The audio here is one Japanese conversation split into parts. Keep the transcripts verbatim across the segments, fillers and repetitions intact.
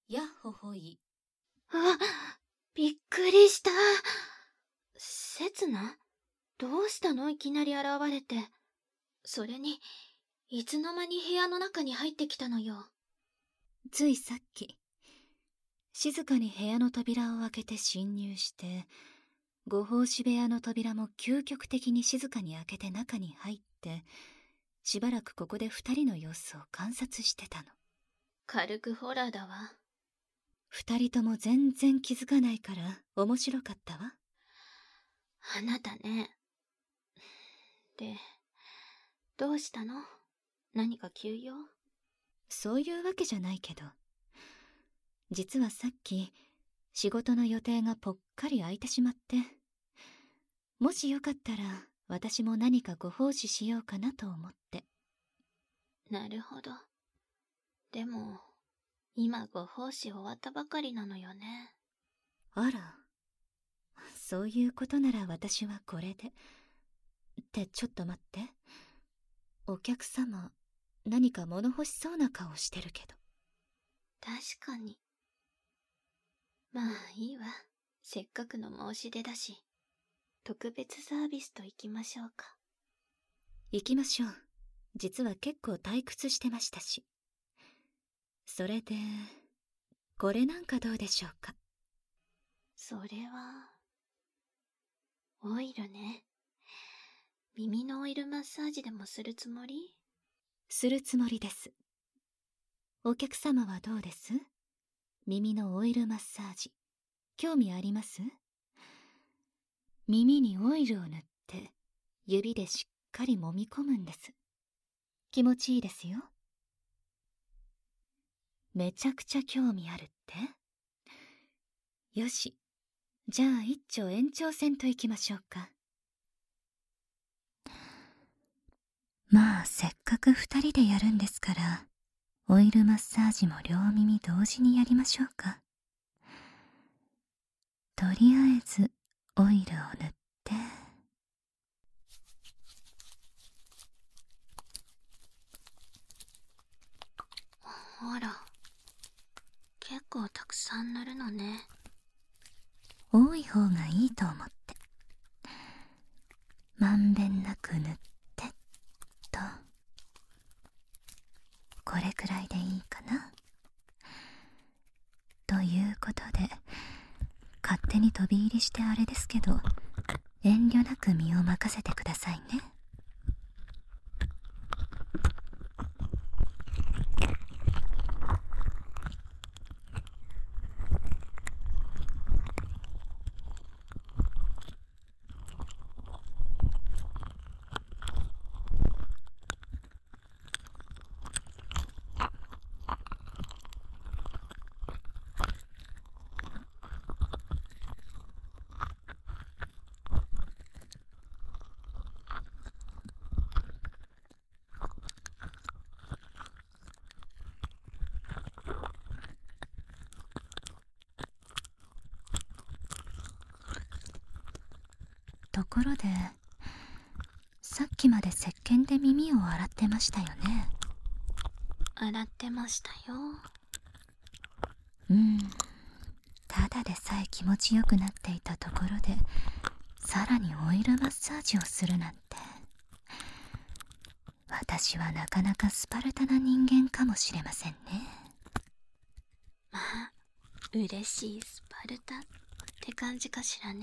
やっほほい。 あ、びっくりした。せつな、どうしたの？いきなり現れて。それに、いつの間に部屋の中に入ってきたのよ。 ついさっき、静かに部屋の扉を開けて侵入して、ご奉仕部屋の扉も究極的に静かに開けて中に入って、しばらくここで二人の様子を観察してたの。 軽くホラーだわ。 二人とも全然気づかないから面白かったわ。 あなたね。で、どうしたの？何か急用？ そういうわけじゃないけど、実はさっき仕事の予定がぽっかり空いてしまって、もしよかったら私も何かご奉仕しようかなと思って。 なるほど。でも、今ご奉仕終わったばかりなのよね。 あら、そういうことなら私はこれで。ってちょっと待って。お客様、何か物欲しそうな顔してるけど。 確かに。まあいいわ。せっかくの申し出だし、特別サービスと行きましょうか。 行きましょう。実は結構退屈してましたし。それで、これなんかどうでしょうか。 それは、オイルね。耳のオイルマッサージでもするつもり？ するつもりです。お客様はどうです？耳のオイルマッサージ、興味あります？耳にオイルを塗って、指でしっかり揉み込むんです。気持ちいいですよ。めちゃくちゃ興味あるって？よし、じゃあ一丁延長戦といきましょうか。まあせっかく二人でやるんですから、オイルマッサージも両耳同時にやりましょうか。とりあえずオイルを塗って、 あら、結構たくさん塗るのね。 多い方がいいと思って。まんべんなく塗ってっと。これくらいでいいかな。ということで、勝手に飛び入りしてあれですけど、遠慮なく身を任せてくださいね。ところで、さっきまで石鹸で耳を洗ってましたよね。 洗ってましたよ。 うん、ただでさえ気持ちよくなっていたところで、さらにオイルマッサージをするなんて。私はなかなかスパルタな人間かもしれませんね。 まあ、嬉しいスパルタって感じかしらね。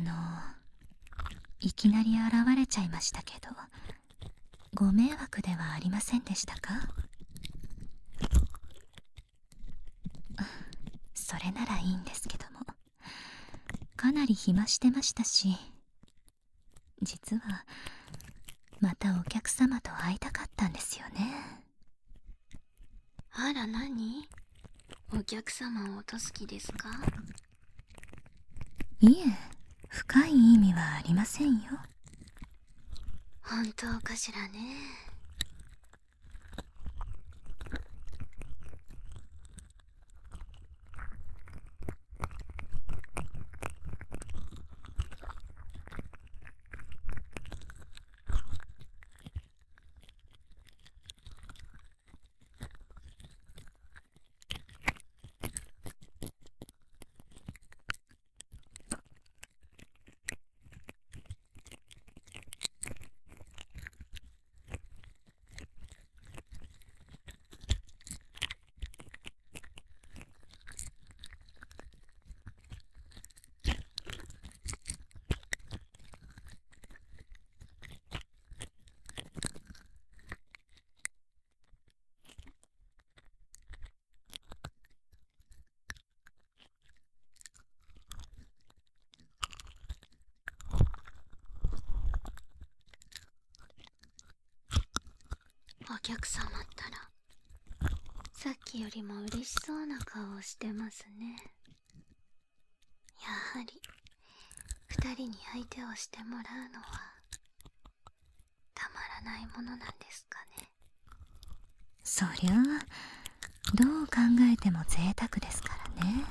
のいきなり現れちゃいましたけど、ご迷惑ではありませんでしたか？それならいいんですけども、かなり暇してましたし、実はまたお客様と会いたかったんですよね。 あら、何？お客様を落とす気ですか？ いえ、深い意味はありませんよ。 本当かしらね。お客様ったら、さっきよりも嬉しそうな顔をしてますね。やはり二人に相手をしてもらうのはたまらないものなんですかね。 そりゃあどう考えても贅沢ですからね。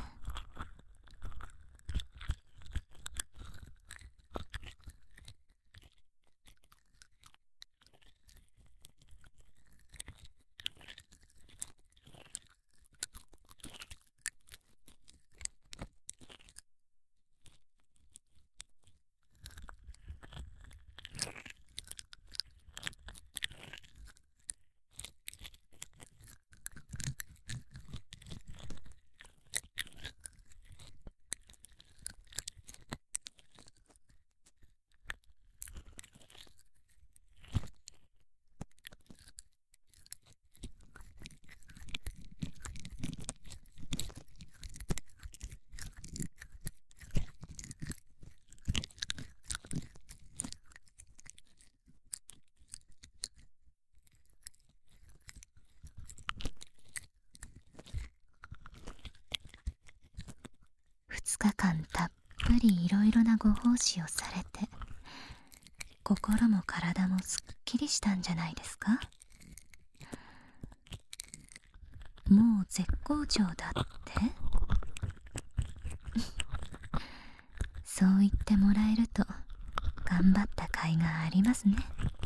二日間たっぷりいろいろなご奉仕をされて、心も体もすっきりしたんじゃないですか？もう絶好調だってそう言ってもらえると頑張った甲斐がありますね。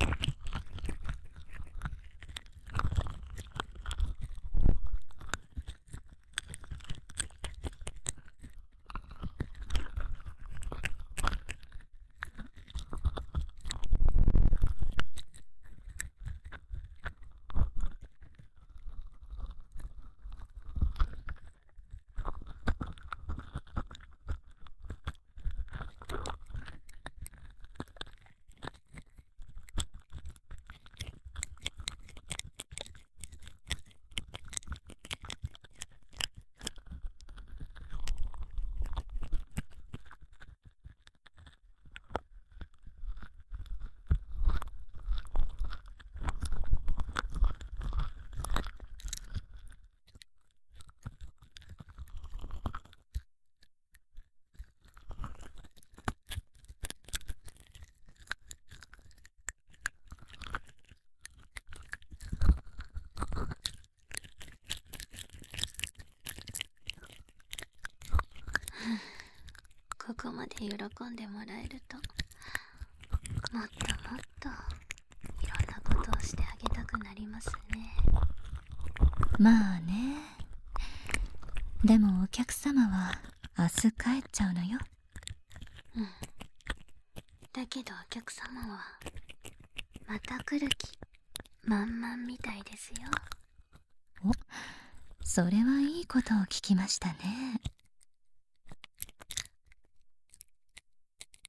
ここまで喜んでもらえると、もっともっといろんなことをしてあげたくなりますね。 まあね。でもお客様は明日帰っちゃうのよ。 うん。だけどお客様はまた来る気満々みたいですよ。 お、それはいいことを聞きましたね。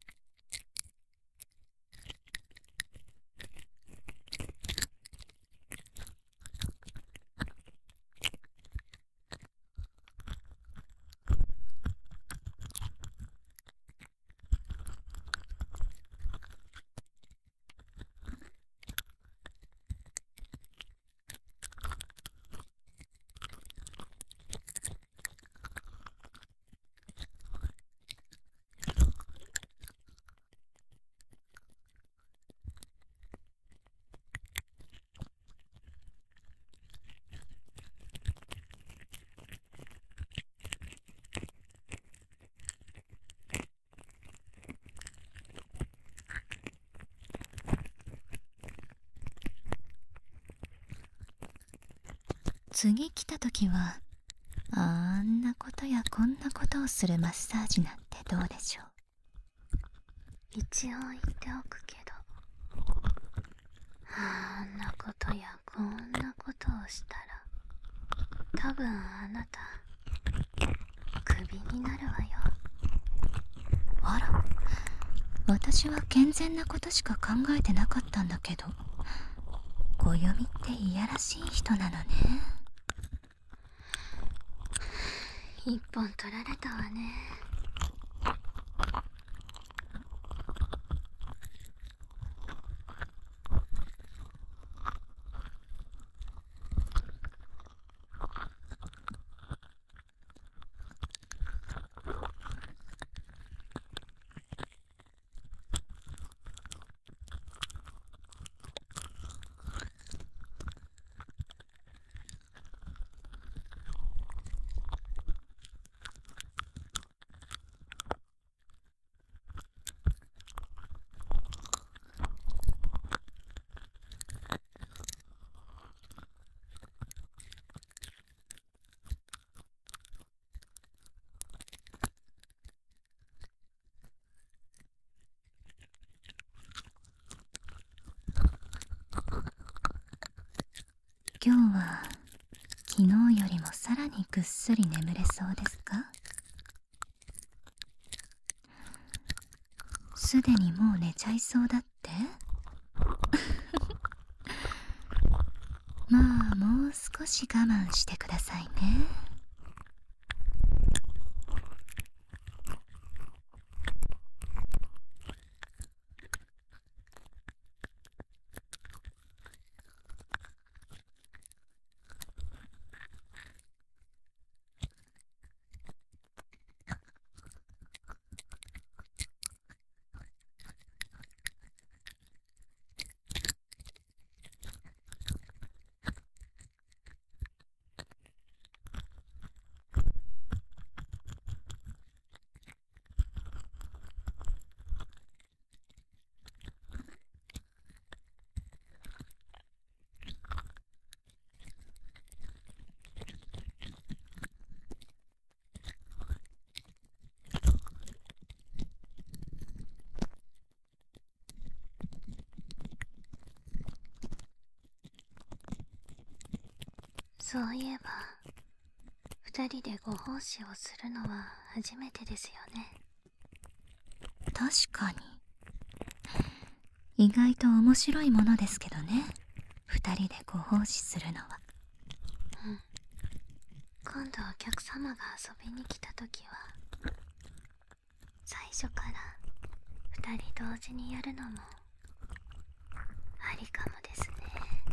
次来た時はあんなことやこんなことをするマッサージなんてどうでしょう。 一応言っておくけど、あんなことやこんなことをしたら多分あなたクビになるわよ。 あら、私は健全なことしか考えてなかったんだけど、小読みっていやらしい人なのね。 一本取られたわね。 今日は昨日よりもさらにぐっすり眠れそうですか？すでにもう寝ちゃいそうだって？まあもう少し我慢してくださいね。 そういえば二人でご奉仕をするのは初めてですよね。 確かに意外と面白いものですけどね、二人でご奉仕するのは。 うん。今度お客様が遊びに来た時は最初から二人同時にやるのもありかもですね。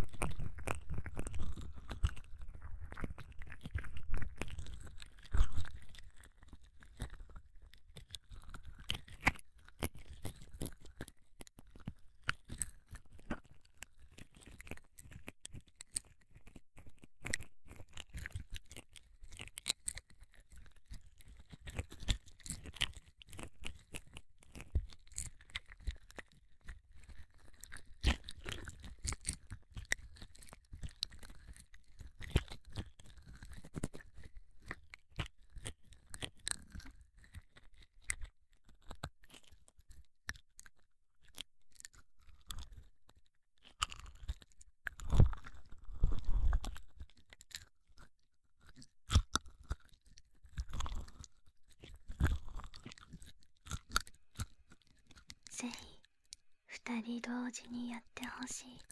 ぜひ二人同時にやってほしいって。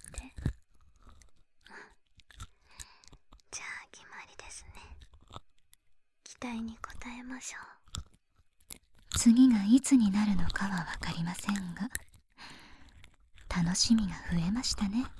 じゃあ決まりですね。期待に応えましょう。 次がいつになるのかはわかりませんが、楽しみが増えましたね。